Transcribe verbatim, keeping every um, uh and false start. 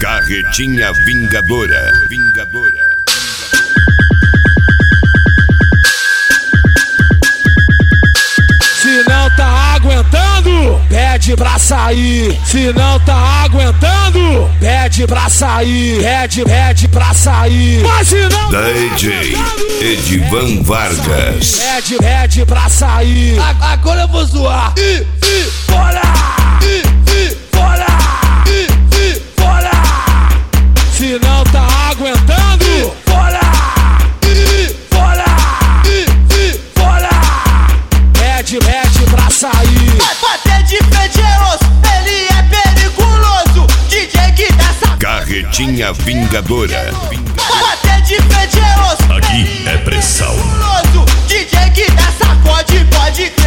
Carretinha Vingadora. Vingadora. Se não tá aguentando, pede pra sair. Se não tá aguentando, pede pra sair. Pede, pede pra sair. Mas se não D J Edivan Vargas. Pede, pede pra sair. A, agora eu vou zoar. E, e, fora! E, e, fora! E, e, fora! Se não tá aguentando, e, fora! E, fora! E, e, fora! Pede, pede pra sair. Vai bater de frente é osso, ele é periculoso. D J que dá essa Carretinha Vingadora. Vai bater de frente é osso. Aqui é pressão. D J que dá sacode, pode